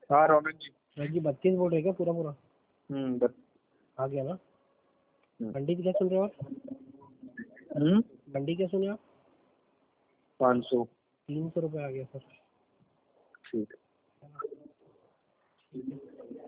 हाँ रोमिन जी। जी 32 बोल रहे क्या पूरा पूरा? बस आ गया ना। मंडी क्या सुन रहे हो आप? मंडी क्या सुने आप? 500। 300 रुपये आ गया सर। ठीक है।